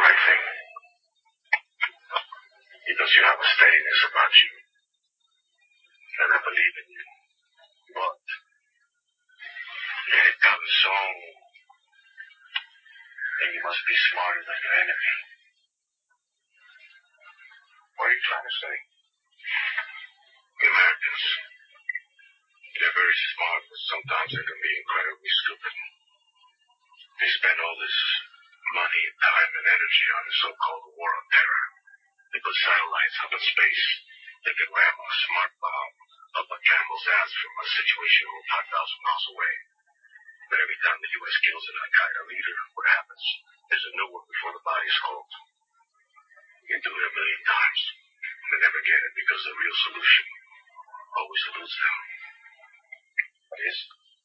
right thing. Because you have a steadiness about you. And I believe in you. But it comes on, and you must be smarter than your enemy. What are you trying to say? The Americans, they're very smart, but sometimes they can be incredibly stupid. They spend all this money, time, and energy on the so-called war on terror. They put satellites up in space. They can ram a smart bomb up a camel's ass from a situation 5,000 miles away. But every time the U.S. kills an Al-Qaeda leader, what happens? There's a new one before the body's cold. You do it a million times. They never get it because the real solution always eludes them. What is?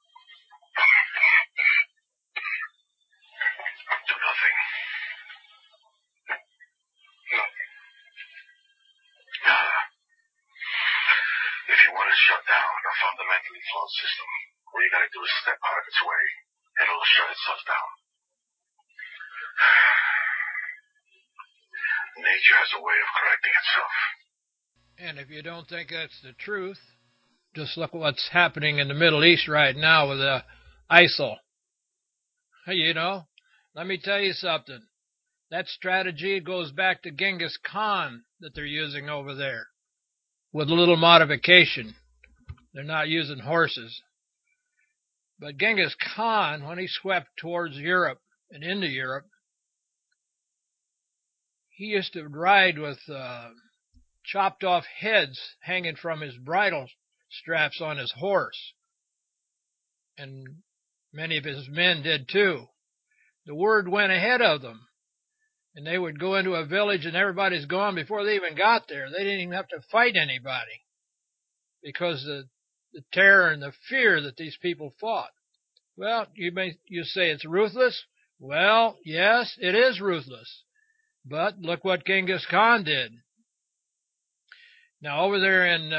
Do nothing. Nothing. If you want to shut down a fundamentally flawed system, all you gotta do is step out of its way, and it'll shut itself down. Nature has a way of correcting itself. And if you don't think that's the truth, just look at what's happening in the Middle East right now with ISIL. You know, let me tell you something. That strategy goes back to Genghis Khan that they're using over there with a little modification. They're not using horses. But Genghis Khan, when he swept towards Europe and into Europe, he used to ride with chopped off heads hanging from his bridle straps on his horse. And many of his men did too. The word went ahead of them. And they would go into a village and everybody's gone before they even got there. They didn't even have to fight anybody because the terror and the fear that these people fought. Well, you say it's ruthless. Well, yes, it is ruthless. But look what Genghis Khan did. Now, over there in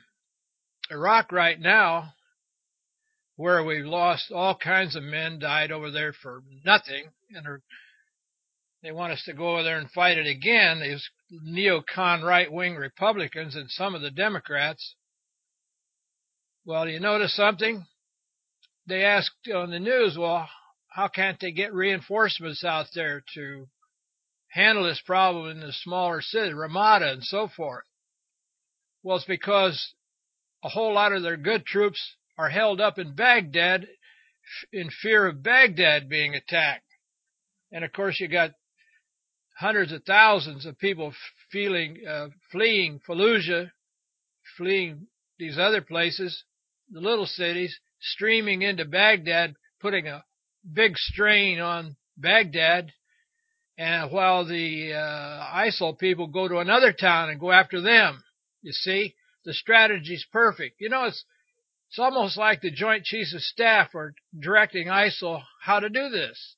Iraq right now, where we've lost all kinds of men, died over there for nothing, and they want us to go over there and fight it again, these neocon right-wing Republicans and some of the Democrats. Well, you notice something? They asked on the news, well, how can't they get reinforcements out there to handle this problem in the smaller cities, Ramadi and so forth? Well, it's because a whole lot of their good troops are held up in Baghdad in fear of Baghdad being attacked. And, of course, you got hundreds of thousands of people fleeing Fallujah, fleeing these other places, the little cities, streaming into Baghdad, putting a big strain on Baghdad. And while the ISIL people go to another town and go after them, you see, the strategy's perfect. You know, it's almost like the Joint Chiefs of Staff are directing ISIL how to do this.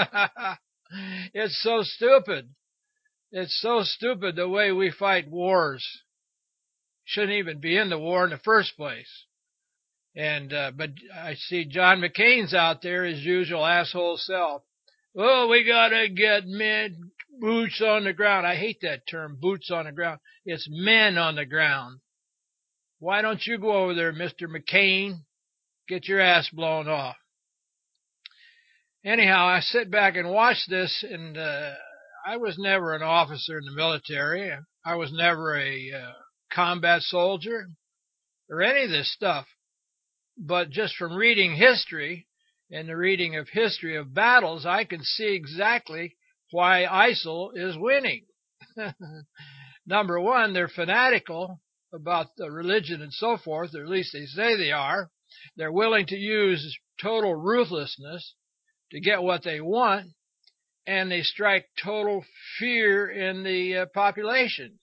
It's so stupid. It's so stupid the way we fight wars. Shouldn't even be in the war in the first place. And but I see John McCain's out there, his usual asshole self. Oh, we gotta get men, boots on the ground. I hate that term, boots on the ground. It's men on the ground. Why don't you go over there, Mr. McCain? Get your ass blown off. Anyhow, I sit back and watch this, and I was never an officer in the military. I was never a combat soldier or any of this stuff. But just from reading history and the reading of history of battles, I can see exactly why ISIL is winning. Number one, they're fanatical about the religion and so forth, or at least they say they are. They're willing to use total ruthlessness to get what they want, and they strike total fear in the population.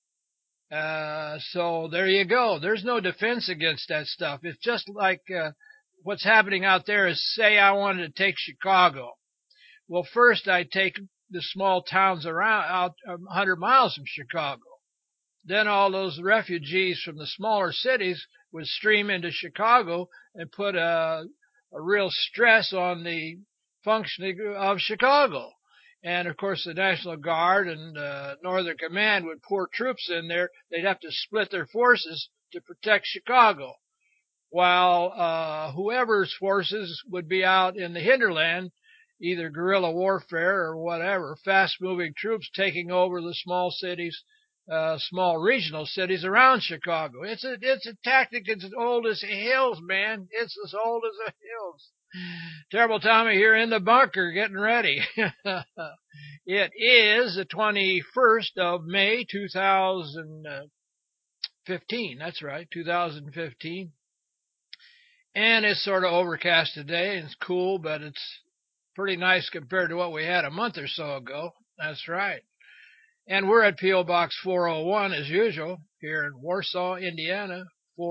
So there you go. There's no defense against that stuff. It's just like what's happening out there is, say I wanted to take Chicago. Well, first I'd take the small towns around out 100 miles from Chicago. Then all those refugees from the smaller cities would stream into Chicago and put a real stress on the functioning of Chicago. And, of course, the National Guard and Northern Command would pour troops in there. They'd have to split their forces to protect Chicago, while whoever's forces would be out in the hinterland, either guerrilla warfare or whatever, fast-moving troops taking over the small cities, small regional cities around Chicago. It's a tactic as old as the hills, man. It's as old as the hills. Terrible Tommy here in the bunker getting ready. It is the 21st of May, 2015. That's right, 2015. And it's sort of overcast today. It's cool, but it's pretty nice compared to what we had a month or so ago. That's right. And we're at P.O. Box 401 as usual here in Warsaw, Indiana,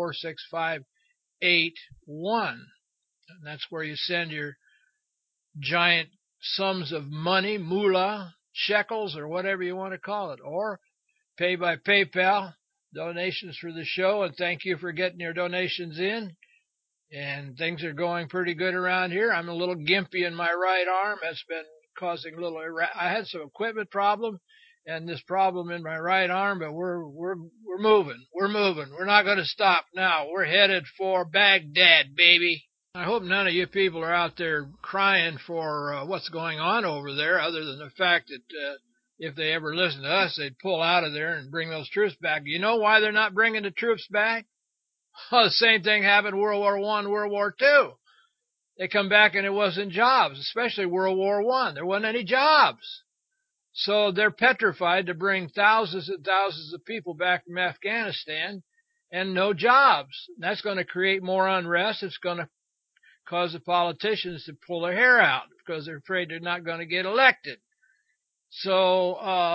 46581. And that's where you send your giant sums of money, moolah, shekels, or whatever you want to call it, or pay by PayPal, donations for the show, and thank you for getting your donations in. And things are going pretty good around here. I'm a little gimpy in my right arm. That's been causing a little. I had some equipment problem, and this problem in my right arm, but we're moving. We're moving. We're not going to stop now. We're headed for Baghdad, baby. I hope none of you people are out there crying for what's going on over there, other than the fact that if they ever listen to us, they'd pull out of there and bring those troops back. You know why they're not bringing the troops back? Well, the same thing happened in World War I, World War II. They come back and it wasn't jobs, especially World War I. There wasn't any jobs. So they're petrified to bring thousands and thousands of people back from Afghanistan and no jobs. That's going to create more unrest. It's going to cause the politicians to pull their hair out because they're afraid they're not going to get elected. So,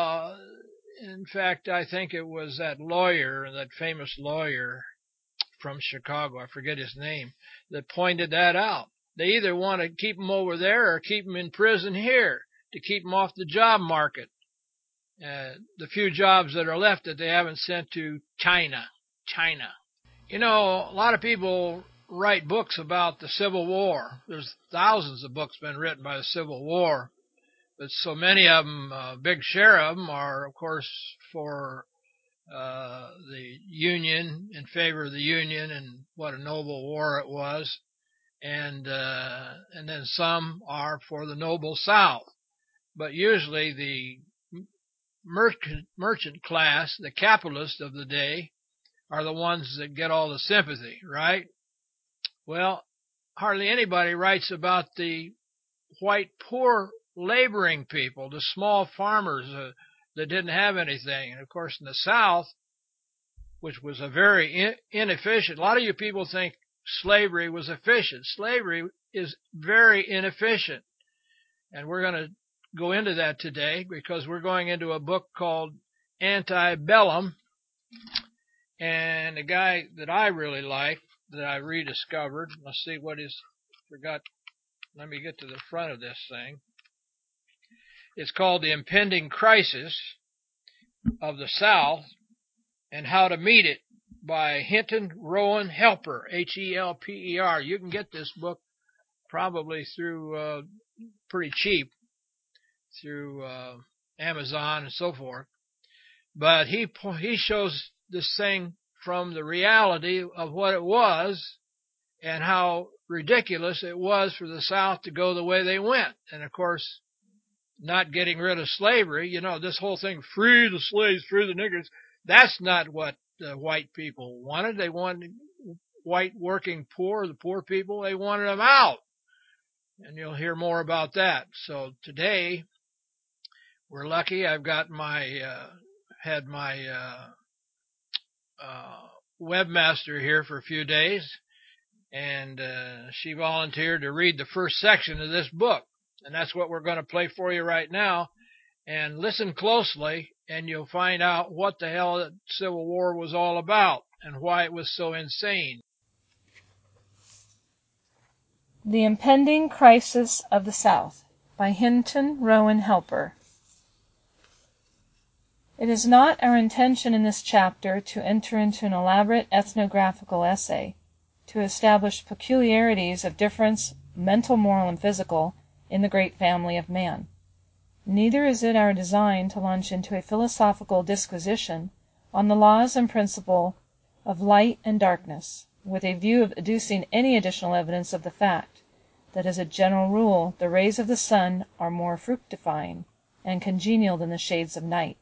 in fact, I think it was that lawyer, that famous lawyer from Chicago, I forget his name, that pointed that out. They either want to keep them over there or keep them in prison here to keep them off the job market. The few jobs that are left that they haven't sent to China. You know, a lot of people write books about the Civil War. There's thousands of books been written by the Civil War, but so many of them, a big share of them are, of course, for the Union, in favor of the Union, and what a noble war it was, and then some are for the noble South. But usually the merchant class, the capitalists of the day, are the ones that get all the sympathy, right? Well, hardly anybody writes about the white poor laboring people, the small farmers that didn't have anything. And, of course, in the South, which was a very inefficient, a lot of you people think slavery was efficient. Slavery is very inefficient. And we're going to go into that today because we're going into a book called Antebellum. And a guy that I really like, that I rediscovered, let's see what is, let me get to the front of this thing. It's called The Impending Crisis of the South and How to Meet It by Hinton Rowan Helper, Helper. You can get this book probably through pretty cheap through Amazon and so forth. But he shows this thing from the reality of what it was and how ridiculous it was for the South to go the way they went. And, of course, not getting rid of slavery, you know, this whole thing, free the slaves, free the niggers, that's not what the white people wanted. They wanted white working poor, the poor people, they wanted them out. And you'll hear more about that. So today, we're lucky. I've got had my webmaster here for a few days, and she volunteered to read the first section of this book. And that's what we're going to play for you right now. And listen closely, and you'll find out what the hell the Civil War was all about and why it was so insane. The Impending Crisis of the South by Hinton Rowan Helper. It is not our intention in this chapter to enter into an elaborate ethnographical essay, to establish peculiarities of difference, mental, moral, and physical, in the great family of man. Neither is it our design to launch into a philosophical disquisition on the laws and principle of light and darkness, with a view of adducing any additional evidence of the fact that as a general rule the rays of the sun are more fructifying and congenial than the shades of night.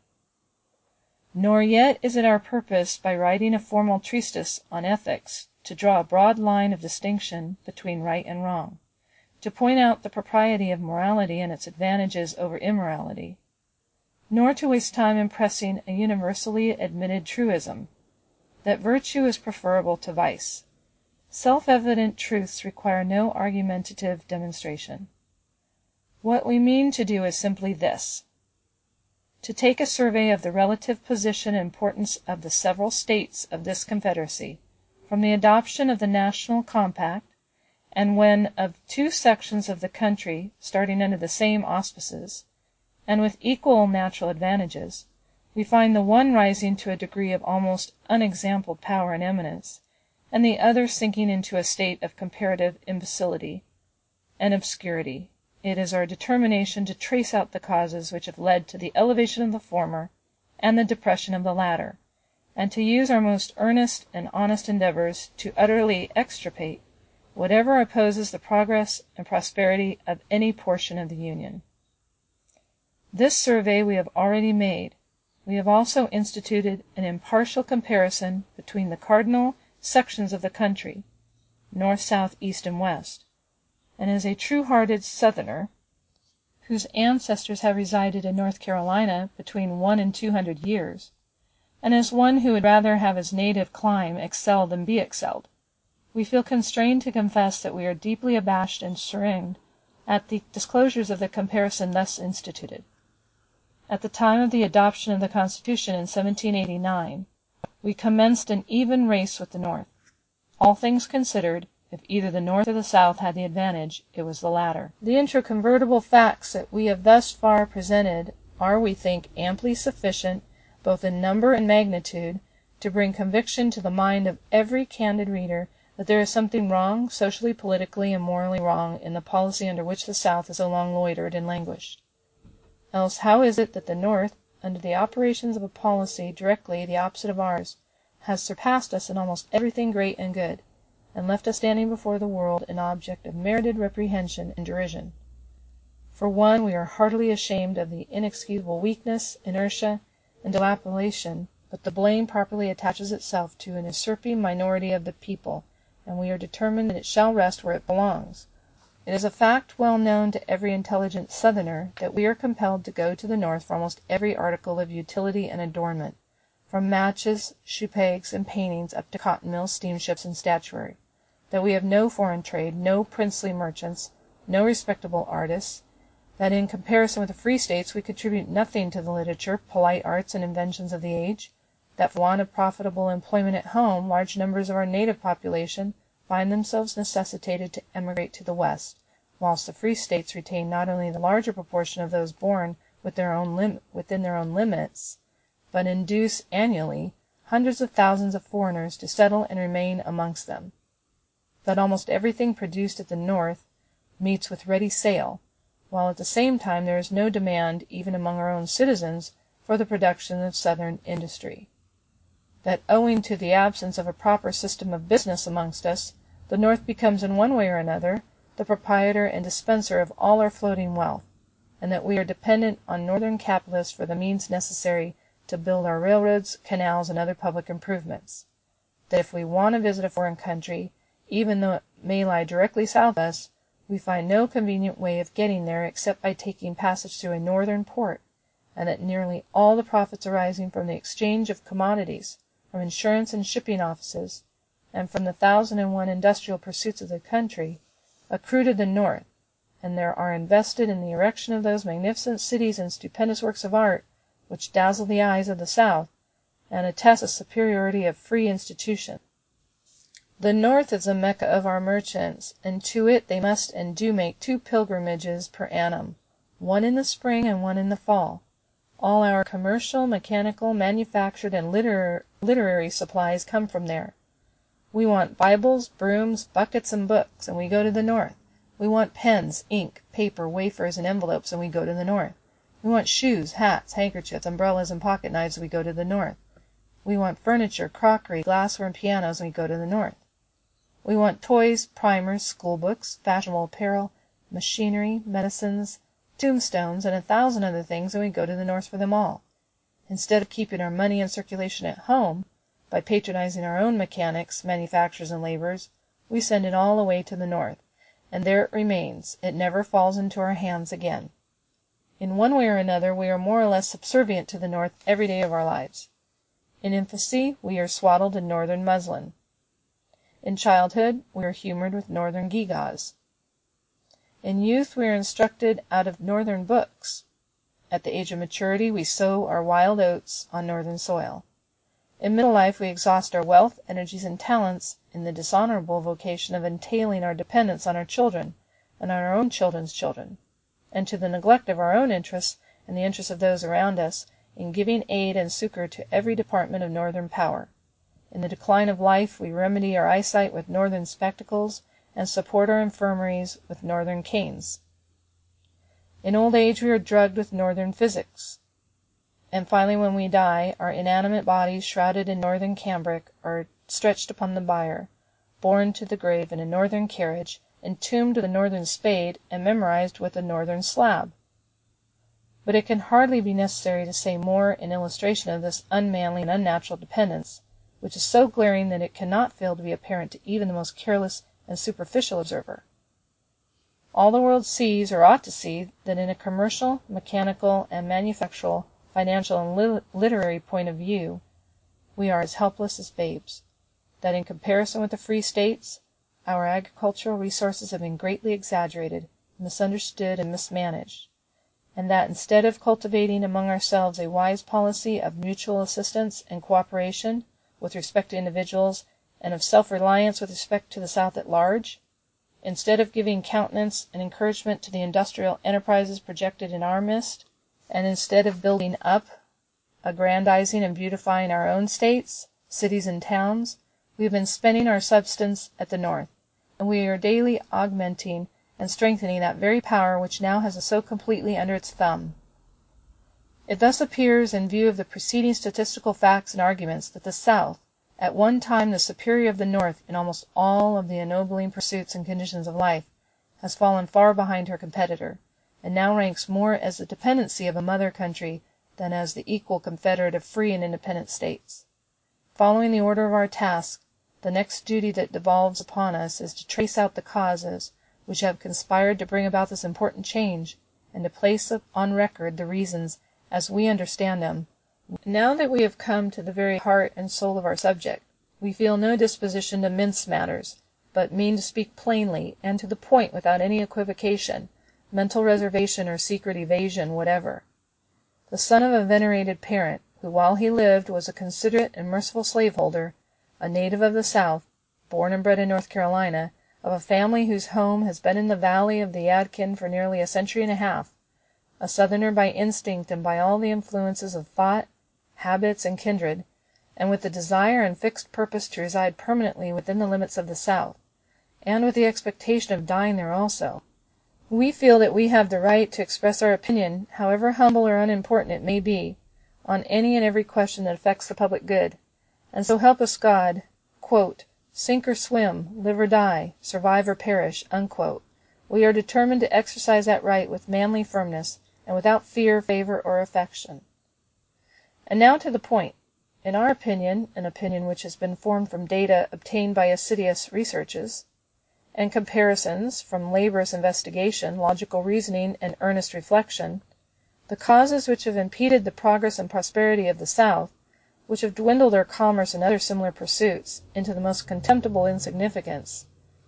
Nor yet is it our purpose, by writing a formal treatise on ethics, to draw a broad line of distinction between right and wrong, to point out the propriety of morality and its advantages over immorality, nor to waste time in pressing a universally admitted truism, that virtue is preferable to vice. Self-evident truths require no argumentative demonstration. What we mean to do is simply this: to take a survey of the relative position and importance of the several states of this Confederacy, from the adoption of the National Compact, and when of two sections of the country starting under the same auspices, and with equal natural advantages, we find the one rising to a degree of almost unexampled power and eminence, and the other sinking into a state of comparative imbecility and obscurity, it is our determination to trace out the causes which have led to the elevation of the former and the depression of the latter, and to use our most earnest and honest endeavors to utterly extirpate whatever opposes the progress and prosperity of any portion of the Union. This survey we have already made. We have also instituted an impartial comparison between the cardinal sections of the country, north, south, east, and west, and as a true-hearted Southerner, whose ancestors have resided in North Carolina between 100 and 200 years, and as one who would rather have his native clime excel than be excelled, we feel constrained to confess that we are deeply abashed and chagrined at the disclosures of the comparison thus instituted. At the time of the adoption of the Constitution in 1789, we commenced an even race with the North. All things considered, if either the North or the South had the advantage, it was the latter. The incontrovertible facts that we have thus far presented are, we think, amply sufficient, both in number and magnitude, to bring conviction to the mind of every candid reader that there is something wrong, socially, politically, and morally wrong, in the policy under which the South has so long loitered and languished. Else how is it that the North, under the operations of a policy directly the opposite of ours, has surpassed us in almost everything great and good, and left us standing before the world an object of merited reprehension and derision? For one, we are heartily ashamed of the inexcusable weakness, inertia, and dilapidation, but the blame properly attaches itself to an usurping minority of the people, and we are determined that it shall rest where it belongs. It is a fact well known to every intelligent Southerner that we are compelled to go to the North for almost every article of utility and adornment, from matches, shoe pegs, and paintings up to cotton mills, steamships, and statuary; that we have no foreign trade, no princely merchants, no respectable artists; that in comparison with the free states we contribute nothing to the literature, polite arts, and inventions of the age; that for want of profitable employment at home large numbers of our native population find themselves necessitated to emigrate to the West, whilst the free states retain not only the larger proportion of those born within their own limits, but induce annually hundreds of thousands of foreigners to settle and remain amongst them; that almost everything produced at the North meets with ready sale, while at the same time there is no demand, even among our own citizens, for the production of Southern industry; that owing to the absence of a proper system of business amongst us, the North becomes in one way or another the proprietor and dispenser of all our floating wealth, and that we are dependent on Northern capitalists for the means necessary to build our railroads, canals, and other public improvements; that if we want to visit a foreign country, even though it may lie directly south of us, we find no convenient way of getting there except by taking passage through a Northern port, and that nearly all the profits arising from the exchange of commodities, from insurance and shipping offices, and from the 1,001 industrial pursuits of the country, accrue to the North, and there are invested in the erection of those magnificent cities and stupendous works of art which dazzle the eyes of the South, and attest the superiority of free institutions. The North is the Mecca of our merchants, and to it they must and do make 2 pilgrimages per annum, one in the spring and one in the fall. All our commercial, mechanical, manufactured, and literary supplies come from there. We want Bibles, brooms, buckets, and books, and we go to the North. We want pens, ink, paper, wafers, and envelopes, and we go to the North. We want shoes, hats, handkerchiefs, umbrellas, and pocket knives when we go to the North. We want furniture, crockery, glassware, and pianos when we go to the North. We want toys, primers, school books, fashionable apparel, machinery, medicines, tombstones, and 1,000 other things when we go to the North for them all. Instead of keeping our money in circulation at home, by patronizing our own mechanics, manufacturers, and laborers, we send it all away to the North, and there it remains. It never falls into our hands again. In one way or another we are more or less subservient to the North every day of our lives. In infancy we are swaddled in Northern muslin. In childhood we are humored with Northern gewgaws. In youth we are instructed out of Northern books. At the age of maturity we sow our wild oats on Northern soil. In middle life we exhaust our wealth, energies, and talents in the dishonorable vocation of entailing our dependence on our children and on our own children's children, and to the neglect of our own interests and the interests of those around us in giving aid and succor to every department of Northern power. In the decline of life we remedy our eyesight with Northern spectacles, and support our infirmaries with Northern canes. In old age we are drugged with Northern physics. And finally, when we die, our inanimate bodies, shrouded in Northern cambric, are stretched upon the bier, borne to the grave in a Northern carriage, entombed with a Northern spade, and memorized with a Northern slab. But it can hardly be necessary to say more in illustration of this unmanly and unnatural dependence, which is so glaring that it cannot fail to be apparent to even the most careless and superficial observer. All the world sees, or ought to see, that in a commercial, mechanical, and manufactural, financial, and literary point of view, we are as helpless as babes; that in comparison with the free states, our agricultural resources have been greatly exaggerated, misunderstood, and mismanaged; and that instead of cultivating among ourselves a wise policy of mutual assistance and cooperation with respect to individuals, and of self-reliance with respect to the South at large, instead of giving countenance and encouragement to the industrial enterprises projected in our midst, and instead of building up, aggrandizing, and beautifying our own states, cities, and towns, we have been spending our substance at the North, and we are daily augmenting and strengthening that very power which now has us so completely under its thumb. It thus appears, in view of the preceding statistical facts and arguments, that the South, at one time the superior of the North in almost all of the ennobling pursuits and conditions of life, has fallen far behind her competitor, and now ranks more as the dependency of a mother country than as the equal confederate of free and independent states. Following the order of our task, the next duty that devolves upon us is to trace out the causes which have conspired to bring about this important change, and to place on record the reasons as we understand them. Now that we have come to the very heart and soul of our subject, we feel no disposition to mince matters, but mean to speak plainly and to the point without any equivocation, mental reservation, or secret evasion whatever. The son of a venerated parent, who while he lived was a considerate and merciful slaveholder, a native of the South, born and bred in North Carolina, of a family whose home has been in the valley of the Yadkin for nearly a century and a half, a Southerner by instinct and by all the influences of thought, habits, and kindred, and with the desire and fixed purpose to reside permanently within the limits of the South, and with the expectation of dying there also, we feel that we have the right to express our opinion, however humble or unimportant it may be, on any and every question that affects the public good, and so help us God, "sink or swim, live or die, survive or perish," we are determined to exercise that right with manly firmness, and without fear, favor, or affection. And now to the point. In our opinion, an opinion which has been formed from data obtained by assiduous researches, and comparisons, from laborious investigation, logical reasoning, and earnest reflection, the causes which have impeded the progress and prosperity of the South, which have dwindled our commerce and other similar pursuits into the most contemptible insignificance,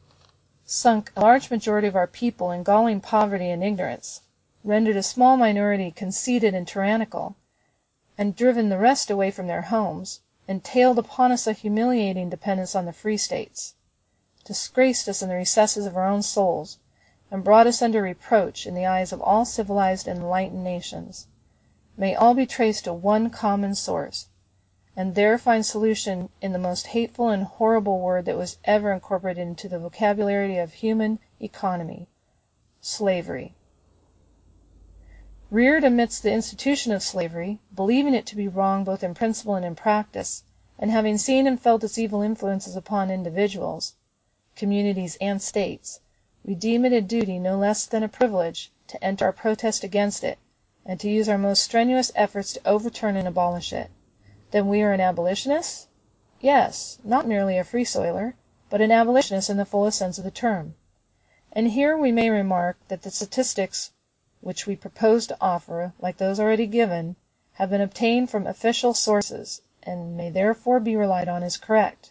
sunk a large majority of our people in galling poverty and ignorance, rendered a small minority conceited and tyrannical, and driven the rest away from their homes, entailed upon us a humiliating dependence on the free states, disgraced us in the recesses of our own souls, and brought us under reproach in the eyes of all civilized and enlightened nations, may all be traced to one common source, and there find solution in the most hateful and horrible word that was ever incorporated into the vocabulary of human economy: slavery. Reared amidst the institution of slavery, believing it to be wrong both in principle and in practice, and having seen and felt its evil influences upon individuals, communities, and states, we deem it a duty no less than a privilege to enter our protest against it, and to use our most strenuous efforts to overturn and abolish it. Then we are an abolitionist? Yes, not merely a free soiler, but an abolitionist in the fullest sense of the term. And here we may remark that the statistics which we propose to offer, like those already given, have been obtained from official sources, and may therefore be relied on as correct.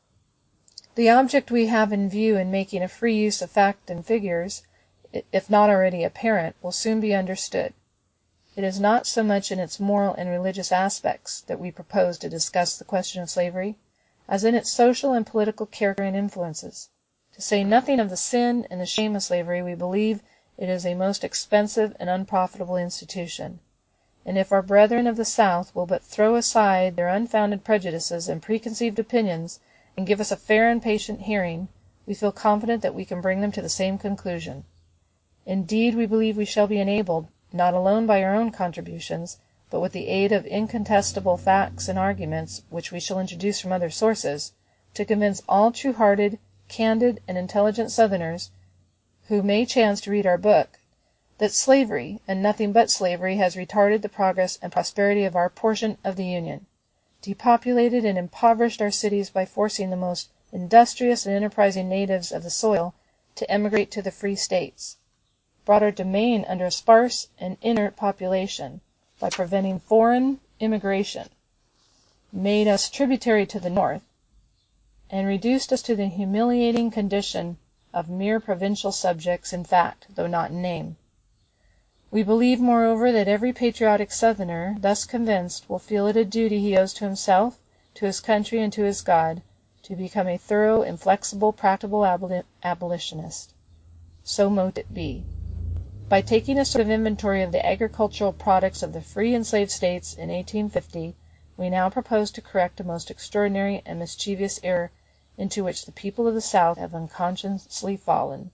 The object we have in view in making a free use of fact and figures, if not already apparent, will soon be understood. It is not so much in its moral and religious aspects that we propose to discuss the question of slavery, as in its social and political character and influences. To say nothing of the sin and the shame of slavery, we believe it is a most expensive and unprofitable institution; and if our brethren of the South will but throw aside their unfounded prejudices and preconceived opinions, and give us a fair and patient hearing, we feel confident that we can bring them to the same conclusion. Indeed, we believe we shall be enabled, not alone by our own contributions, but with the aid of incontestable facts and arguments which we shall introduce from other sources, to convince all true-hearted, candid, and intelligent Southerners, who may chance to read our book, that slavery, and nothing but slavery, has retarded the progress and prosperity of our portion of the Union, depopulated and impoverished our cities by forcing the most industrious and enterprising natives of the soil to emigrate to the free States, brought our domain under a sparse and inert population by preventing foreign immigration, made us tributary to the North, and reduced us to the humiliating condition of mere provincial subjects in fact, though not in name. We believe, moreover, that every patriotic Southerner, thus convinced, will feel it a duty he owes to himself, to his country, and to his God, to become a thorough, inflexible, practical abolitionist. So mote it be. By taking a sort of inventory of the agricultural products of the free and slave States in 1850, we now propose to correct a most extraordinary and mischievous error into which the people of the South have unconsciously fallen.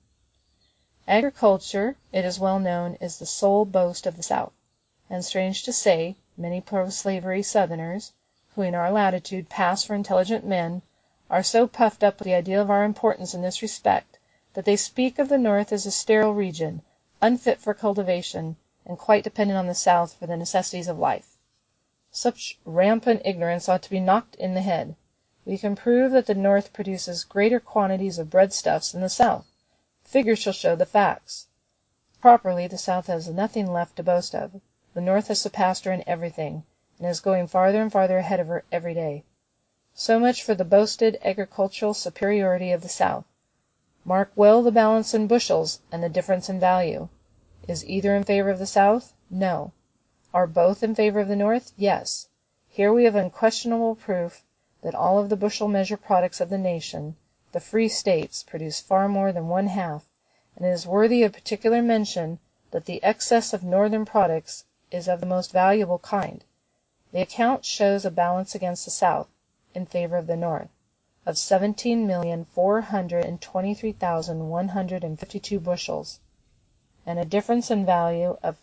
Agriculture, it is well known, is the sole boast of the South, and, strange to say, many pro-slavery Southerners, who in our latitude pass for intelligent men, are so puffed up with the idea of our importance in this respect that they speak of the North as a sterile region, unfit for cultivation, and quite dependent on the South for the necessities of life. Such rampant ignorance ought to be knocked in the head. We can prove that the North produces greater quantities of breadstuffs than the South. Figures shall show the facts. Properly, the South has nothing left to boast of. The North has surpassed her in everything, and is going farther and farther ahead of her every day. So much for the boasted agricultural superiority of the South. Mark well the balance in bushels, and the difference in value. Is either in favor of the South? No. Are both in favor of the North? Yes. Here we have unquestionable proof that all of the bushel measure products of the nation, the free States, produce far more than one half, and it is worthy of particular mention that the excess of Northern products is of the most valuable kind. The account shows a balance against the South, in favor of the North, of 17,423,152 bushels, and a difference in value of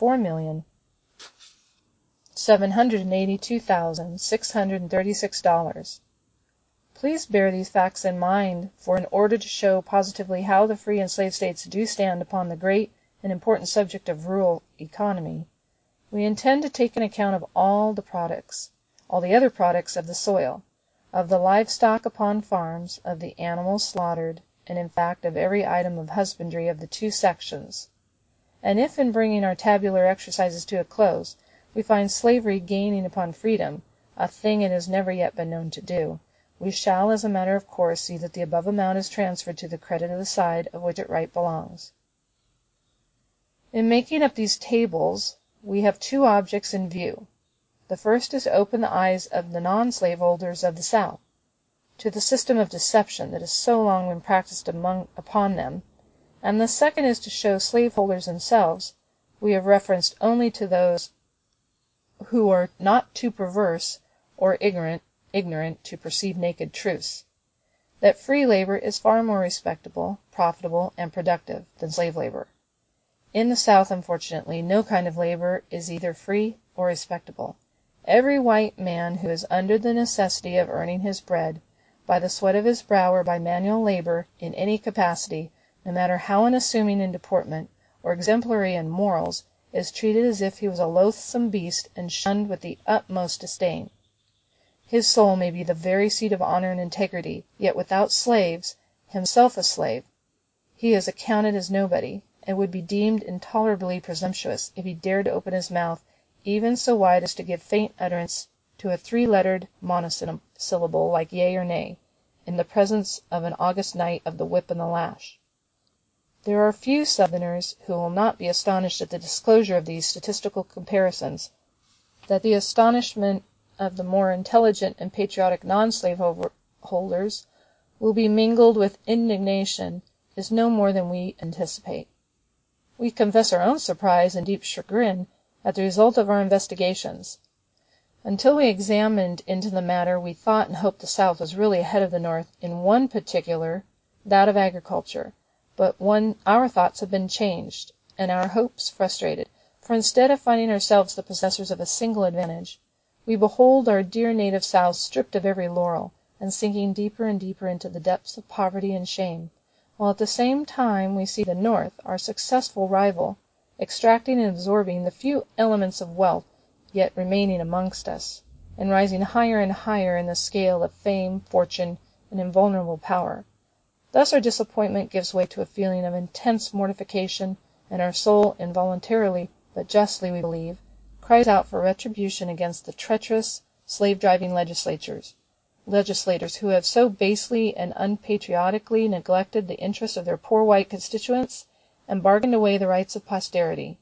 $44,782,636. Please bear these facts in mind, for in order to show positively how the free and slave States do stand upon the great and important subject of rural economy, we intend to take an account of all the other products of the soil, of the livestock upon farms, of the animals slaughtered, and in fact of every item of husbandry of the two sections. And if, in bringing our tabular exercises to a close, we find slavery gaining upon freedom, a thing it has never yet been known to do, we shall, as a matter of course, see that the above amount is transferred to the credit of the side of which it right belongs. In making up these tables, we have two objects in view. The first is to open the eyes of the non-slaveholders of the South to the system of deception that has so long been practiced upon them, and the second is to show slaveholders themselves (we have reference only to those who are not too perverse or ignorant to perceive naked truths) that free labor is far more respectable, profitable, and productive than slave labor. In the South, unfortunately, no kind of labor is either free or respectable. Every white man who is under the necessity of earning his bread, by the sweat of his brow or by manual labor in any capacity, no matter how unassuming in deportment, or exemplary in morals, is treated as if he was a loathsome beast and shunned with the utmost disdain. His soul may be the very seat of honor and integrity, yet without slaves, himself a slave, he is accounted as nobody, and would be deemed intolerably presumptuous if he dared to open his mouth even so wide as to give faint utterance to a three-lettered monosyllable like yea or nay, in the presence of an august knight of the whip and the lash. There are few Southerners who will not be astonished at the disclosure of these statistical comparisons. That the astonishment of the more intelligent and patriotic non-slave holders will be mingled with indignation is no more than we anticipate. We confess our own surprise and deep chagrin at the result of our investigations. Until we examined into the matter, we thought and hoped the South was really ahead of the North in one particular, that of agriculture. But our thoughts have been changed, and our hopes frustrated, for instead of finding ourselves the possessors of a single advantage, we behold our dear native South stripped of every laurel, and sinking deeper and deeper into the depths of poverty and shame, while at the same time we see the North, our successful rival, extracting and absorbing the few elements of wealth yet remaining amongst us, and rising higher and higher in the scale of fame, fortune, and invulnerable power. Thus our disappointment gives way to a feeling of intense mortification, and our soul involuntarily, but justly, we believe, cries out for retribution against the treacherous, slave-driving legislators who have so basely and unpatriotically neglected the interests of their poor white constituents and bargained away the rights of posterity.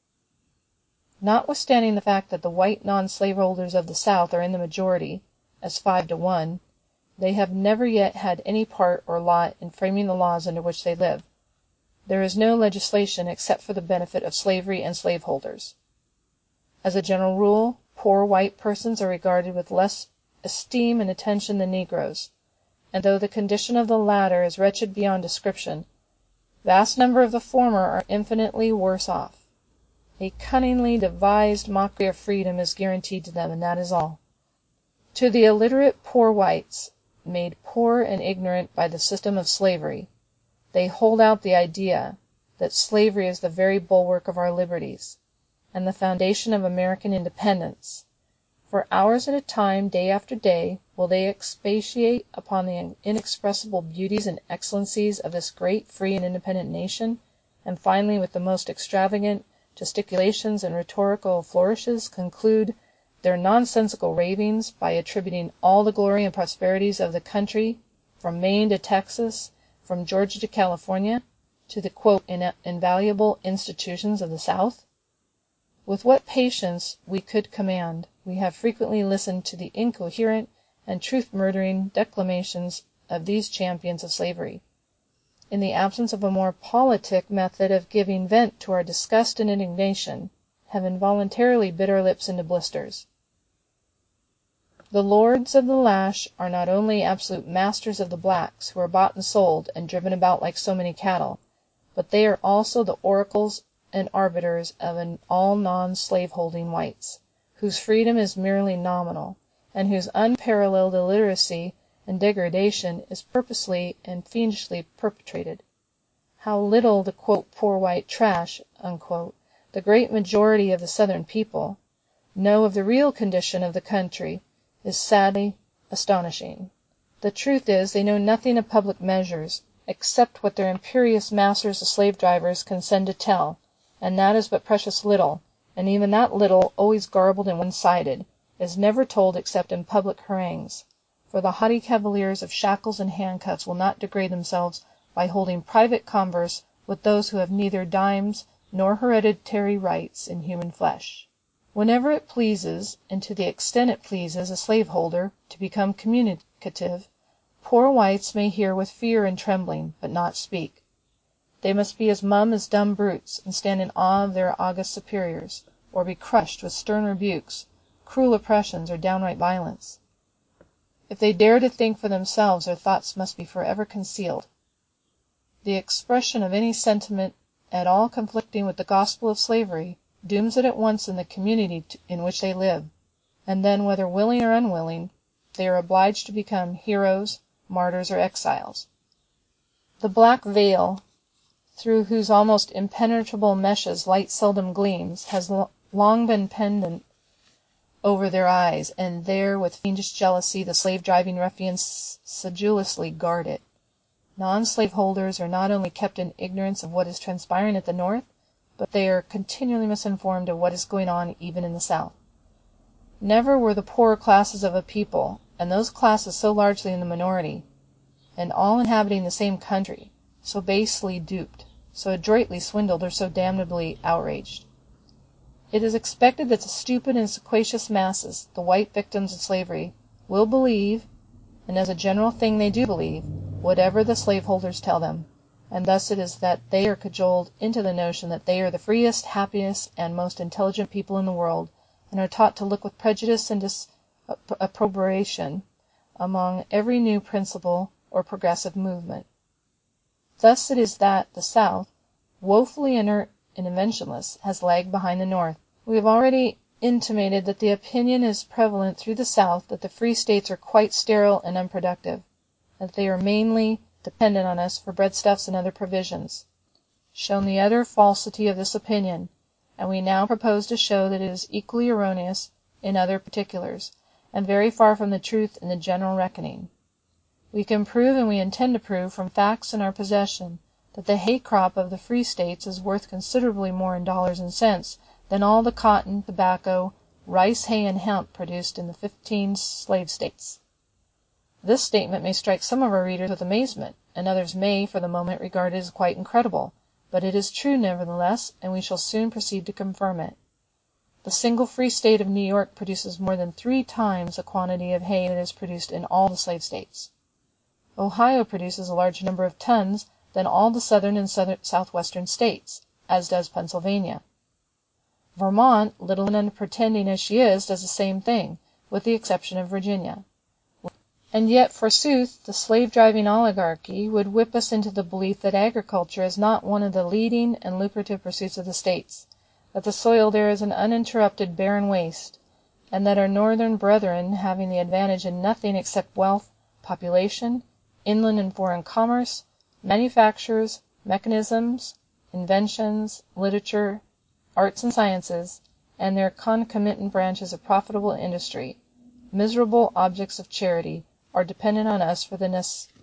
Notwithstanding the fact that the white non-slaveholders of the South are in the majority, as 5-1, they have never yet had any part or lot in framing the laws under which they live. There is no legislation except for the benefit of slavery and slaveholders. As a general rule, poor white persons are regarded with less esteem and attention than Negroes, and though the condition of the latter is wretched beyond description, vast number of the former are infinitely worse off. A cunningly devised mockery of freedom is guaranteed to them, and that is all. To the illiterate poor whites, made poor and ignorant by the system of slavery, they hold out the idea that slavery is the very bulwark of our liberties, and the foundation of American independence. For hours at a time, day after day, will they expatiate upon the inexpressible beauties and excellencies of this great, free, and independent nation, and finally, with the most extravagant gesticulations and rhetorical flourishes, conclude their nonsensical ravings by attributing all the glory and prosperities of the country, from Maine to Texas, from Georgia to California, to the quote, invaluable institutions of the South? With what patience we could command, we have frequently listened to the incoherent and truth-murdering declamations of these champions of slavery. In the absence of a more politic method of giving vent to our disgust and indignation, have involuntarily bit our lips into blisters. The lords of the lash are not only absolute masters of the blacks, who are bought and sold and driven about like so many cattle, but they are also the oracles and arbiters of all non-slave-holding whites, whose freedom is merely nominal, and whose unparalleled illiteracy and degradation is purposely and fiendishly perpetrated. How little the quote, poor white trash, unquote, the great majority of the Southern people, know of the real condition of the country is sadly astonishing. The truth is, they know nothing of public measures, except what their imperious masters the slave-drivers consent to tell, and that is but precious little, and even that little, always garbled and one-sided, is never told except in public harangues, for the haughty cavaliers of shackles and handcuffs will not degrade themselves by holding private converse with those who have neither dimes nor hereditary rights in human flesh. Whenever it pleases, and to the extent it pleases, a slaveholder to become communicative, poor whites may hear with fear and trembling, but not speak. They must be as mum as dumb brutes, and stand in awe of their august superiors, or be crushed with stern rebukes, cruel oppressions, or downright violence. If they dare to think for themselves, their thoughts must be forever concealed. The expression of any sentiment at all conflicting with the gospel of slavery, dooms it at once in the community in which they live, and then, whether willing or unwilling, they are obliged to become heroes, martyrs, or exiles. The black veil, through whose almost impenetrable meshes light seldom gleams, has long been pendant over their eyes, and there, with fiendish jealousy, the slave-driving ruffians sedulously guard it. Non-slaveholders are not only kept in ignorance of what is transpiring at the North, but they are continually misinformed of what is going on even in the South. Never were the poorer classes of a people, and those classes so largely in the minority, and all inhabiting the same country, so basely duped, so adroitly swindled, or so damnably outraged. It is expected that the stupid and sequacious masses, the white victims of slavery, will believe, and as a general thing they do believe, whatever the slaveholders tell them, and thus it is that they are cajoled into the notion that they are the freest, happiest, and most intelligent people in the world, and are taught to look with prejudice and disapprobation among every new principle or progressive movement. Thus it is that the South, woefully inert and inventionless, has lagged behind the North. We have already intimated that the opinion is prevalent through the South that the free States are quite sterile and unproductive, that they are mainly dependent on us for breadstuffs and other provisions. Shown the utter falsity of this opinion, and we now propose to show that it is equally erroneous in other particulars, and very far from the truth in the general reckoning. We can prove, and we intend to prove, from facts in our possession, that the hay crop of the free States is worth considerably more in dollars and cents than all the cotton, tobacco, rice, hay, and hemp produced in the 15 slave States. This statement may strike some of our readers with amazement, and others may, for the moment, regard it as quite incredible, but it is true nevertheless, and we shall soon proceed to confirm it. The single free State of New York produces more than 3 times the quantity of hay that is produced in all the slave States. Ohio produces a larger number of tons than all the southern and southwestern States, as does Pennsylvania. Vermont, little and unpretending as she is, does the same thing, with the exception of Virginia. And yet, forsooth, the slave-driving oligarchy would whip us into the belief that agriculture is not one of the leading and lucrative pursuits of the States, that the soil there is an uninterrupted barren waste, and that our northern brethren, having the advantage in nothing except wealth, population, inland and foreign commerce, manufactures, mechanisms, inventions, literature, arts and sciences, and their concomitant branches of profitable industry, miserable objects of charity, are dependent on us for the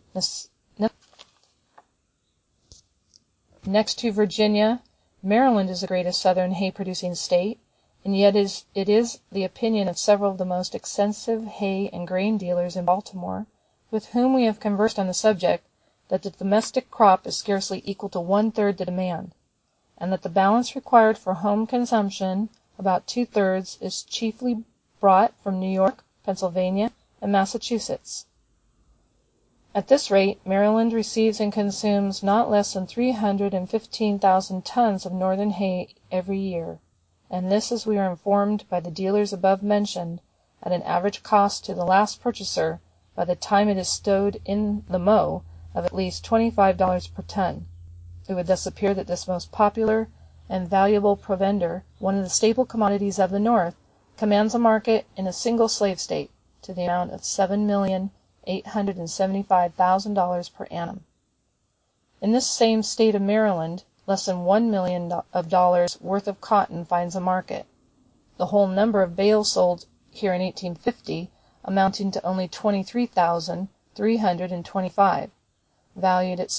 next to Virginia, Maryland is the greatest southern hay-producing State, and yet it is the opinion of several of the most extensive hay and grain dealers in Baltimore, with whom we have conversed on the subject, that the domestic crop is scarcely equal to 1/3 the demand, and that the balance required for home consumption, about 2/3, is chiefly brought from New York, Pennsylvania, and Massachusetts. At this rate, Maryland receives and consumes not less than 315,000 tons of northern hay every year, and this, as we are informed by the dealers above mentioned, at an average cost to the last purchaser, by the time it is stowed in the mow, of at least $25 per ton. It would thus appear that this most popular and valuable provender, one of the staple commodities of the North, commands a market in a single slave State to the amount of $7,875,000 per annum. In this same State of Maryland, less than $1 million worth of cotton finds a market, the whole number of bales sold here in 1850 amounting to only 23,325, valued at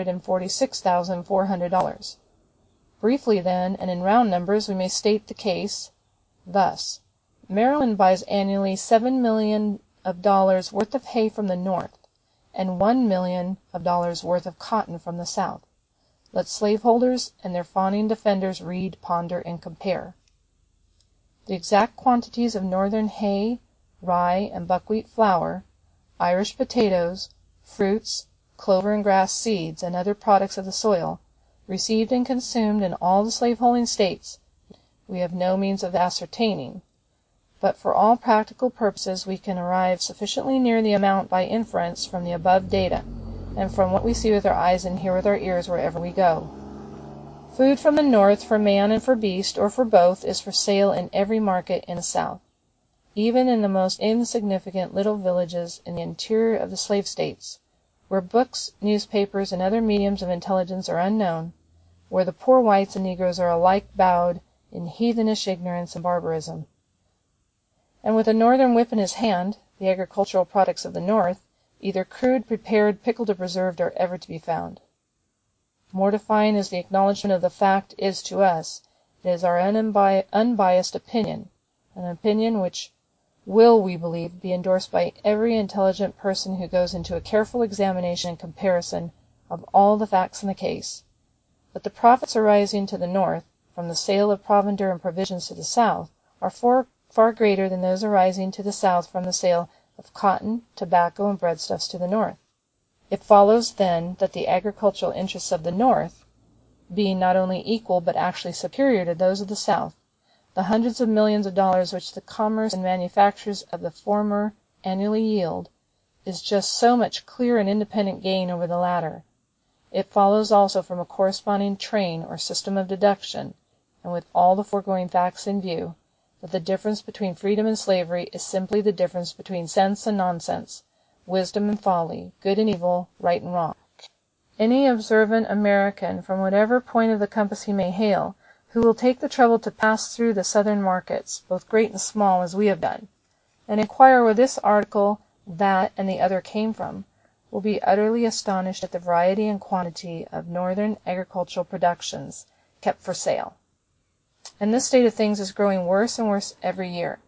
$746,400. Briefly, then, and in round numbers, we may state the case thus: Maryland buys annually $7 million worth of hay from the North, and $1 million worth of cotton from the South. Let slaveholders and their fawning defenders read, ponder, and compare. The exact quantities of northern hay, rye, and buckwheat flour, Irish potatoes, fruits, clover and grass seeds, and other products of the soil, received and consumed in all the slaveholding States, we have no means of ascertaining, but for all practical purposes we can arrive sufficiently near the amount by inference from the above data, and from what we see with our eyes and hear with our ears wherever we go. Food from the North for man and for beast, or for both, is for sale in every market in the South. Even in the most insignificant little villages in the interior of the slave States, where books, newspapers, and other mediums of intelligence are unknown, where the poor whites and negroes are alike bowed in heathenish ignorance and barbarism, and with a Northern whip in his hand, the agricultural products of the North, either crude, prepared, pickled, or preserved, are ever to be found. Mortifying as the acknowledgment of the fact is to us, it is our unbiased opinion, an opinion which will, we believe, be endorsed by every intelligent person who goes into a careful examination and comparison of all the facts in the case, that the profits arising to the North from the sale of provender and provisions to the South are far greater than those arising to the South from the sale of cotton, tobacco, and breadstuffs to the North. It follows, then, that the agricultural interests of the North, being not only equal but actually superior to those of the South, the hundreds of millions of dollars which the commerce and manufactures of the former annually yield, is just so much clear and independent gain over the latter. It follows also from a corresponding train or system of deduction, and with all the foregoing facts in view, that the difference between freedom and slavery is simply the difference between sense and nonsense, wisdom and folly, good and evil, right and wrong. Any observant American, from whatever point of the compass he may hail, who will take the trouble to pass through the Southern markets, both great and small, as we have done, and inquire where this article, that, and the other came from, will be utterly astonished at the variety and quantity of Northern agricultural productions kept for sale. And this state of things is growing worse and worse every year.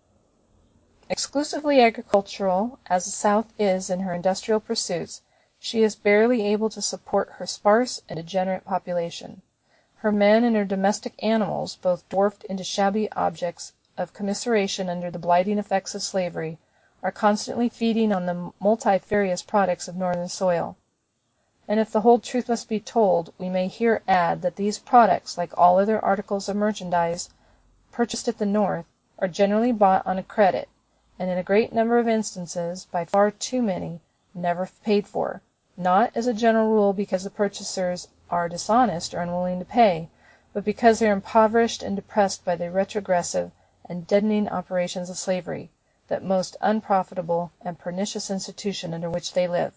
Exclusively agricultural as the South is in her industrial pursuits, she is barely able to support her sparse and degenerate population. Her men and her domestic animals, both dwarfed into shabby objects of commiseration under the blighting effects of slavery, are constantly feeding on the multifarious products of Northern soil. And if the whole truth must be told, we may here add that these products, like all other articles of merchandise purchased at the North, are generally bought on a credit, and in a great number of instances, by far too many, never paid for, not as a general rule because the purchasers are dishonest or unwilling to pay, but because they are impoverished and depressed by the retrogressive and deadening operations of slavery, that most unprofitable and pernicious institution under which they live.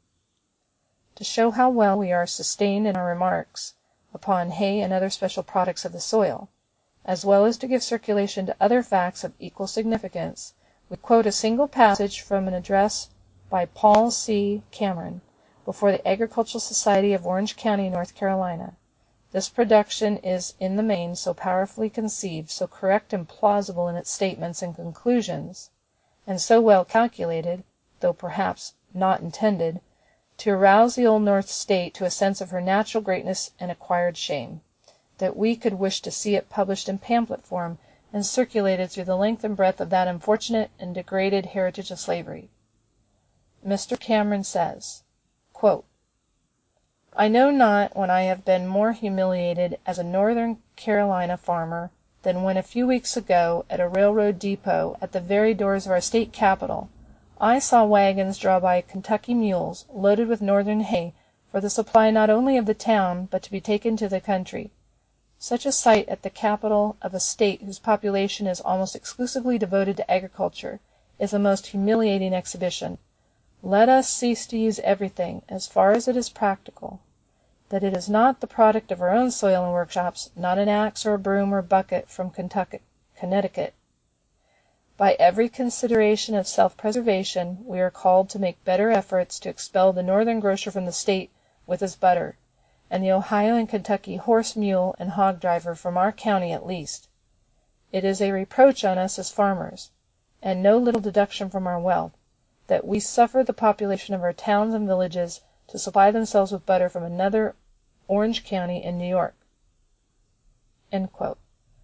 To show how well we are sustained in our remarks upon hay and other special products of the soil, as well as to give circulation to other facts of equal significance, we quote a single passage from an address by Paul C. Cameron before the Agricultural Society of Orange County, North Carolina. This production is in the main so powerfully conceived, so correct and plausible in its statements and conclusions, and so well calculated, though perhaps not intended, to arouse the Old North State to a sense of her natural greatness and acquired shame, that we could wish to see it published in pamphlet form and circulated through the length and breadth of that unfortunate and degraded heritage of slavery. Mr. Cameron says, quote, "I know not when I have been more humiliated as a Northern Carolina farmer than when a few weeks ago, at a railroad depot at the very doors of our State capital, I saw wagons drawn by Kentucky mules, loaded with Northern hay, for the supply not only of the town, but to be taken to the country. Such a sight at the capital of a State whose population is almost exclusively devoted to agriculture is a most humiliating exhibition. Let us cease to use everything, as far as it is practical, that it is not the product of our own soil and workshops, not an axe or a broom or bucket from Connecticut. By every consideration of self-preservation, we are called to make better efforts to expel the Northern grocer from the State with his butter, and the Ohio and Kentucky horse, mule, and hog driver from our county at least. It is a reproach on us as farmers, and no little deduction from our wealth, that we suffer the population of our towns and villages to supply themselves with butter from another Orange County in New York." End quote.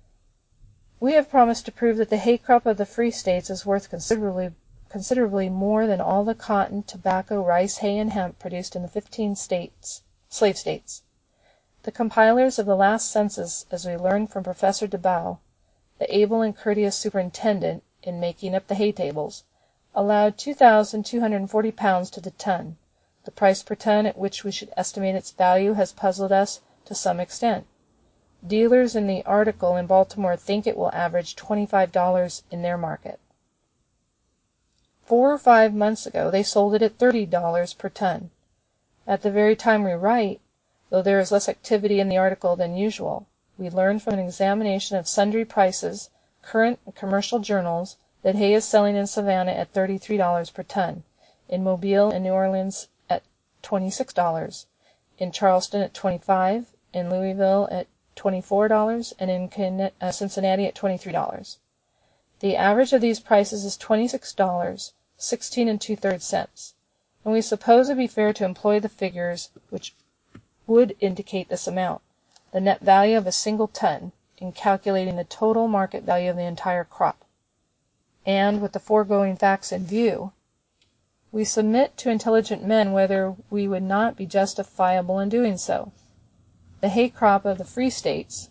We have promised to prove that the hay crop of the free States is worth considerably more than all the cotton, tobacco, rice, hay, and hemp produced in the 15 slave States. The compilers of the last census, as we learned from Professor DeBow, the able and courteous superintendent, in making up the hay tables, allowed 2,240 pounds to the ton. The price per ton at which we should estimate its value has puzzled us to some extent. Dealers in the article in Baltimore think it will average $25 in their market. 4 or 5 months ago they sold it at $30 per ton. At the very time we write, though there is less activity in the article than usual, we learn from an examination of sundry prices, current and commercial journals, that hay is selling in Savannah at $33 per ton, in Mobile and New Orleans at $26, in Charleston at $25, in Louisville at $24, and in Cincinnati at $23. The average of these prices is $26, 16 2/3 cents, and we suppose it be fair to employ the figures which would indicate this amount, the net value of a single ton, in calculating the total market value of the entire crop. And, with the foregoing facts in view, we submit to intelligent men whether we would not be justifiable in doing so. The hay crop of the Free States,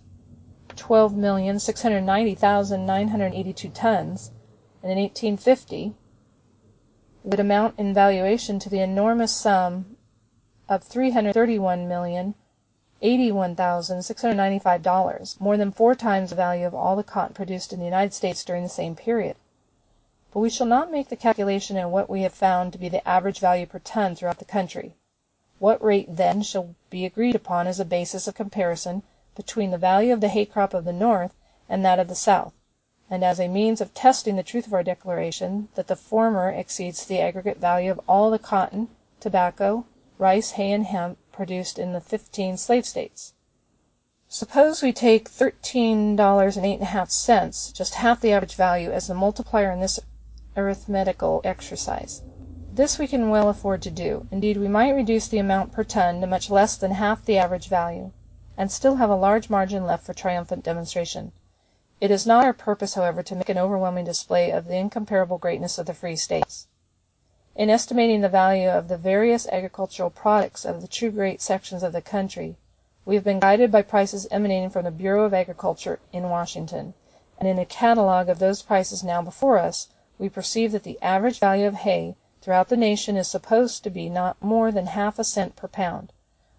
12,690,982 tons, and in 1850 would amount in valuation to the enormous sum of $331,081,695, more than 4 times the value of all the cotton produced in the United States during the same period. But we shall not make the calculation in what we have found to be the average value per ton throughout the country. What rate, then, shall be agreed upon as a basis of comparison between the value of the hay crop of the North and that of the South, and as a means of testing the truth of our declaration that the former exceeds the aggregate value of all the cotton, tobacco, rice, hay, and hemp produced in the 15 slave states. Suppose we take $13.08, just half the average value, as the multiplier in this arithmetical exercise. This we can well afford to do. Indeed, we might reduce the amount per ton to much less than half the average value, and still have a large margin left for triumphant demonstration. It is not our purpose, however, to make an overwhelming display of the incomparable greatness of the Free States. In estimating the value of the various agricultural products of the two great sections of the country, we have been guided by prices emanating from the Bureau of Agriculture in Washington, and in a catalogue of those prices now before us, we perceive that the average value of hay throughout the nation is supposed to be not more than half a cent per pound,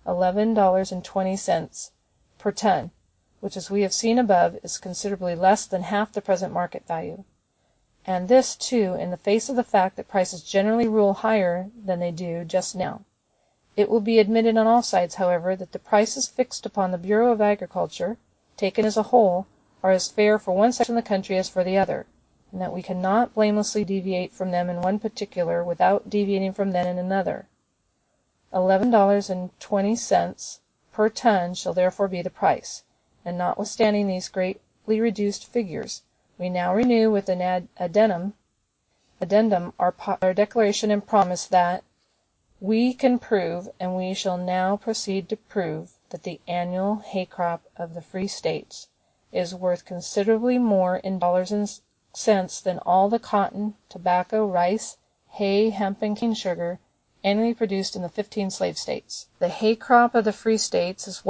$11.20 per ton, which, as we have seen above, is considerably less than half the present market value. And this, too, in the face of the fact that prices generally rule higher than they do just now. It will be admitted on all sides, however, that the prices fixed upon the Bureau of Agriculture, taken as a whole, are as fair for one section of the country as for the other, and that we cannot blamelessly deviate from them in one particular without deviating from them in another. $11.20 per ton shall therefore be the price, and notwithstanding these greatly reduced figures, we now renew with an addendum our declaration and promise that we can prove, and we shall now proceed to prove, that the annual hay crop of the Free States is worth considerably more in dollars and cents than all the cotton, tobacco, rice, hay, hemp, and cane sugar annually produced in the 15 slave states. The hay crop of the Free States is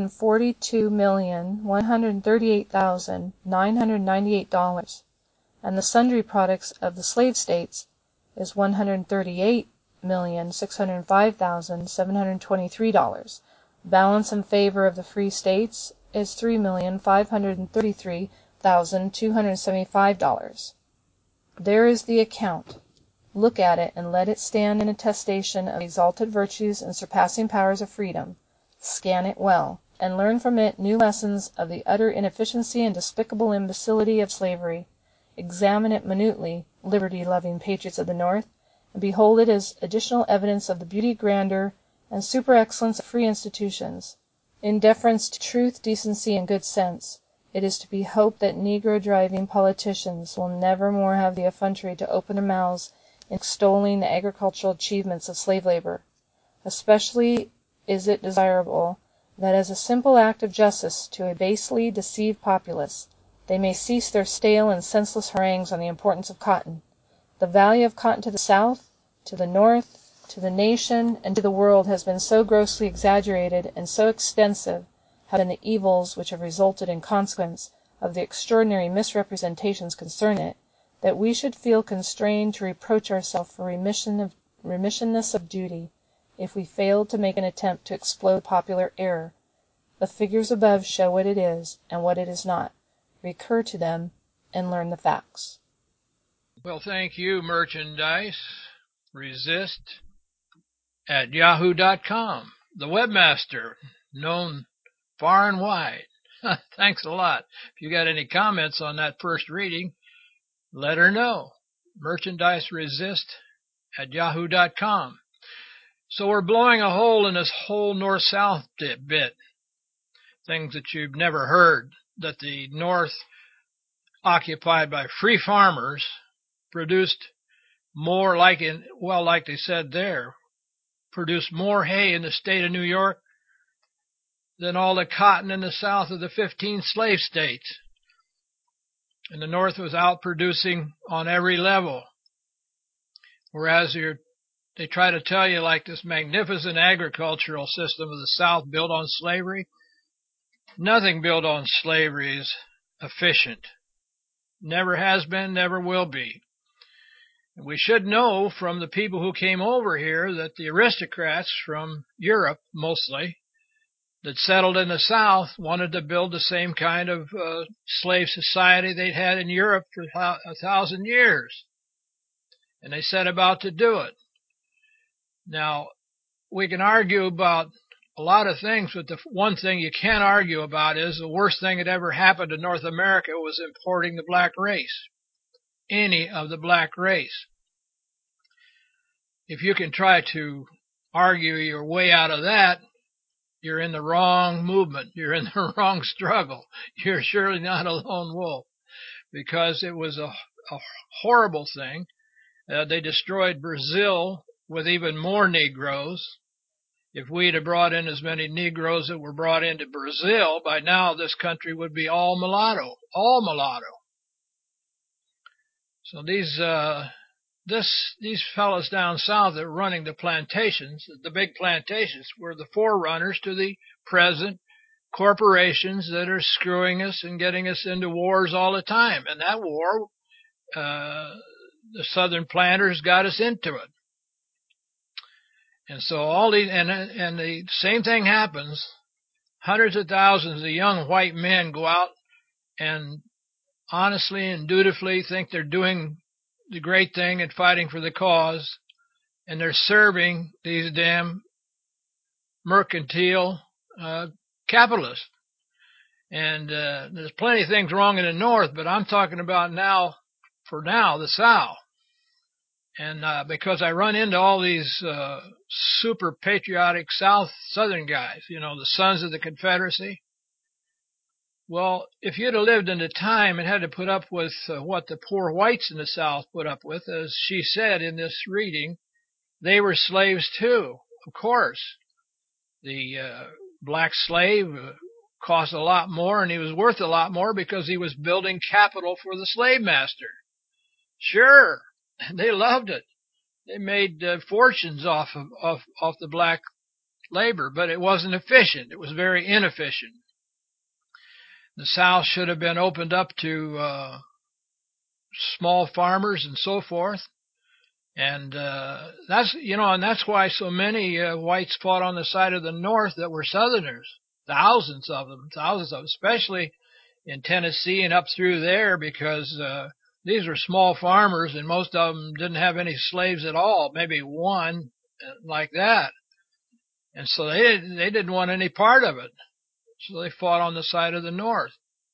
$142,138,998, and the sundry products of the slave states is $138,605,723. Balance in favor of the Free States is $3,533,275. There is the account. Look at it, and let it stand in attestation of the exalted virtues and surpassing powers of freedom. Scan it well, and learn from it new lessons of the utter inefficiency and despicable imbecility of slavery. Examine it minutely, liberty-loving patriots of the North, and behold it as additional evidence of the beauty, grandeur, and super-excellence of free institutions. In deference to truth, decency, and good sense, it is to be hoped that negro-driving politicians will never more have the effrontery to open their mouths in extolling the agricultural achievements of slave labor. Especially is it desirable that, as a simple act of justice to a basely deceived populace, they may cease their stale and senseless harangues on the importance of cotton. The value of cotton to the South, to the North, to the nation, and to the world has been so grossly exaggerated, and so extensive have been the evils which have resulted in consequence of the extraordinary misrepresentations concerning it, that we should feel constrained to reproach ourselves for remissionless of duty, if we failed to make an attempt to explode popular error, The figures above show what it is and what it is not. Recur to them and learn the facts. Well, thank you, Merchandise Resist at yahoo.com, the webmaster, known far and wide. Thanks a lot. If you got any comments on that first reading, let her know. Merchandise Resist at yahoo.com. So we're blowing a hole in this whole north-south bit. Things that you've never heard, that the north, occupied by free farmers, produced more, like they said there, produced more hay in the state of New York than all the cotton in the south of the 15 slave states. And the north was outproducing on every level. Whereas they try to tell you like this magnificent agricultural system of the south built on slavery. Nothing built on slavery is efficient. Never has been, never will be. And we should know from the people who came over here that the aristocrats from Europe, mostly, that settled in the South wanted to build the same kind of slave society they'd had in Europe for 1,000 years. And they set about to do it. Now, we can argue about a lot of things, but the one thing you can't argue about is the worst thing that ever happened to North America was importing the black race. Any of the black race. If you can try to argue your way out of that, you're in the wrong movement. You're in the wrong struggle. You're surely not a lone wolf, because it was a horrible thing. They destroyed Brazil with even more Negroes. If we'd have brought in as many Negroes that were brought into Brazil, by now this country would be all mulatto. All mulatto. So these fellows down south that were running the plantations, the big plantations, were the forerunners to the present corporations that are screwing us and getting us into wars all the time. And that war, the southern planters got us into it. And so all these, and the same thing happens. Hundreds of thousands of young white men go out and honestly and dutifully think they're doing the great thing and fighting for the cause, and they're serving these damn mercantile capitalists. And there's plenty of things wrong in the north, but I'm talking about the south. And because I run into all these super patriotic southern guys, the sons of the Confederacy. Well, if you'd have lived in the time and had to put up with what the poor whites in the South put up with, as she said in this reading, they were slaves too, of course. The black slave cost a lot more, and he was worth a lot more because he was building capital for the slave master. Sure, they loved it. They made fortunes off the black labor, but it wasn't efficient. It was very inefficient. The South should have been opened up to small farmers and so forth. And that's why so many whites fought on the side of the North that were Southerners. Thousands of them, especially in Tennessee and up through there, because these were small farmers and most of them didn't have any slaves at all, maybe one like that. And so they didn't want any part of it. So they fought on the side of the North.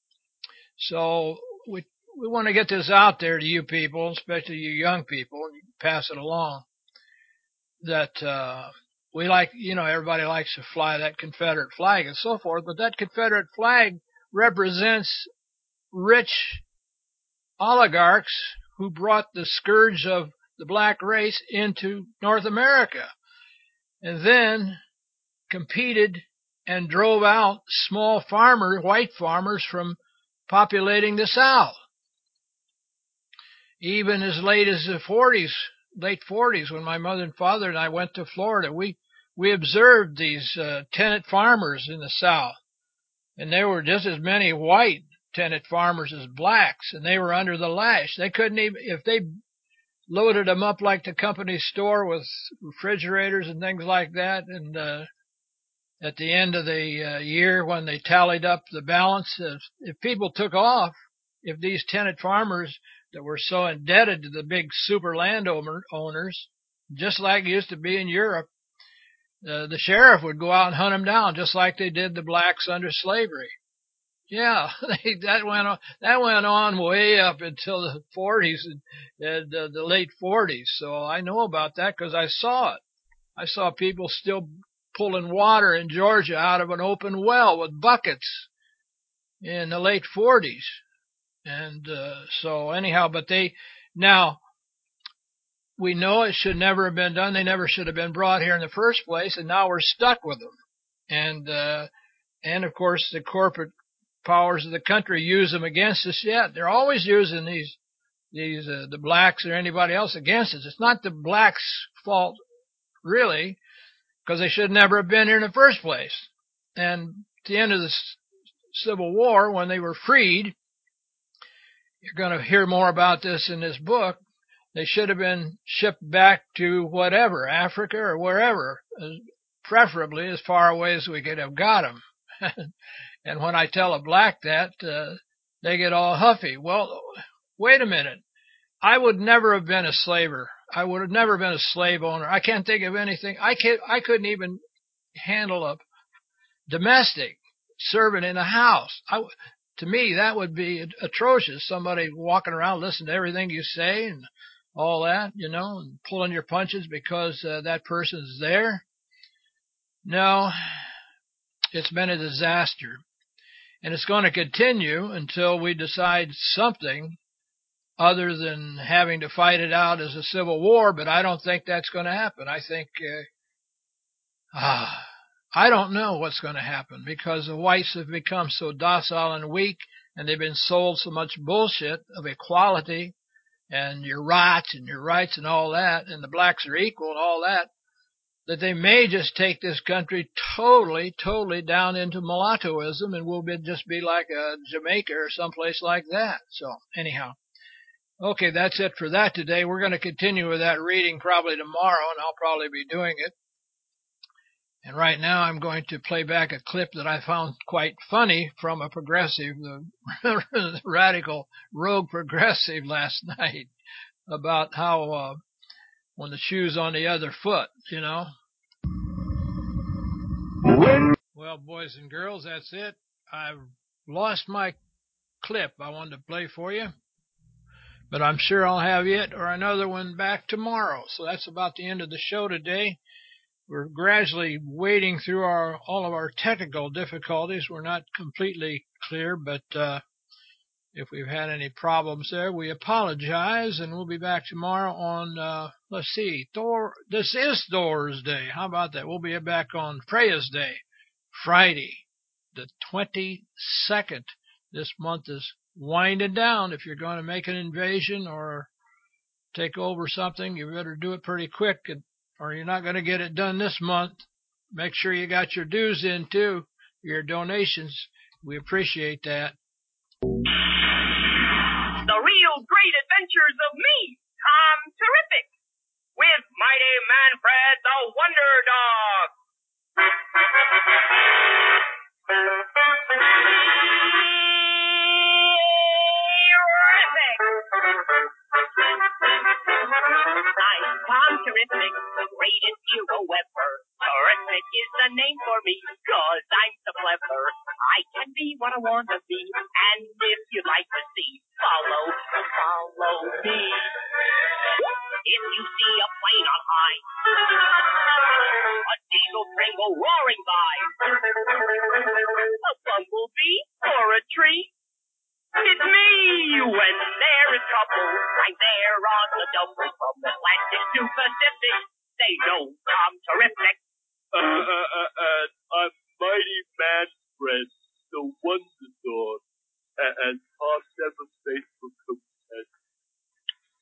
So we want to get this out there to you people, especially you young people, and pass it along, that we like, everybody likes to fly that Confederate flag and so forth, but that Confederate flag represents rich oligarchs who brought the scourge of the black race into North America and then competed and drove out small white farmers from populating the South. Even as late as the late 40s, when my mother and father and I went to Florida, we observed these tenant farmers in the South. And there were just as many white tenant farmers as blacks, and they were under the lash. They couldn't even, if they loaded them up like the company store with refrigerators and things like that, at the end of the year when they tallied up the balance, if people took off, if these tenant farmers that were so indebted to the big super landowners, just like it used to be in Europe, the sheriff would go out and hunt them down, just like they did the blacks under slavery. Yeah, that went on way up until the 40s and the late 40s. So I know about that because I saw it. I saw people still pulling water in Georgia out of an open well with buckets in the late 40s. And so anyhow, but now we know it should never have been done. They never should have been brought here in the first place, and now we're stuck with them. And of course the corporate powers of the country use them against us yet. They're always using the blacks or anybody else against us. It's not the blacks' fault really, because they should never have been here in the first place. And at the end of the Civil War, when they were freed, you're going to hear more about this in this book, they should have been shipped back to whatever, Africa or wherever, preferably as far away as we could have got them. And when I tell a black that, they get all huffy. Well, wait a minute. I would never have been a slaver. I would have never been a slave owner. I can't think of anything. I couldn't even handle a domestic servant in a house. To me, that would be atrocious. Somebody walking around listening to everything you say and all that, and pulling your punches because that person's there. No, it's been a disaster. And it's going to continue until we decide something other than having to fight it out as a civil war, but I don't think that's going to happen. I think, I don't know what's going to happen because the whites have become so docile and weak, and they've been sold so much bullshit of equality and your rights and all that, and the blacks are equal and all that, that they may just take this country totally down into mulattoism, and we'll just be like a Jamaica or someplace like that. So anyhow, okay, that's it for that today. We're going to continue with that reading probably tomorrow, and I'll probably be doing it. And right now I'm going to play back a clip that I found quite funny from a progressive, the radical rogue progressive last night, about how when the shoe's on the other foot, Well, boys and girls, that's it. I've lost my clip I wanted to play for you, but I'm sure I'll have it or another one back tomorrow. So that's about the end of the show today. We're gradually wading through all of our technical difficulties. We're not completely clear, but if we've had any problems there, we apologize, and we'll be back tomorrow on, let's see, this is Thor's Day. How about that? We'll be back on Freya's Day, Friday, the 22nd. This month is winding down. If you're going to make an invasion or take over something, you better do it pretty quick, or you're not going to get it done this month. Make sure you got your dues in, too, your donations. We appreciate that. The Real Great Adventures of Me, Tom Terrific, with Mighty Manfred the Wonder Dog. I'm Tom Terrific, the greatest hero ever. Terrific is the name for me, 'cause I'm so clever. I can be what I want to be, and if you'd like to see, follow me. If you see a plane on high, a diesel train go roaring by, a bumblebee or a tree, it's me. When there is trouble, I'm there on the double, from Atlantic to Pacific. They know I'm terrific.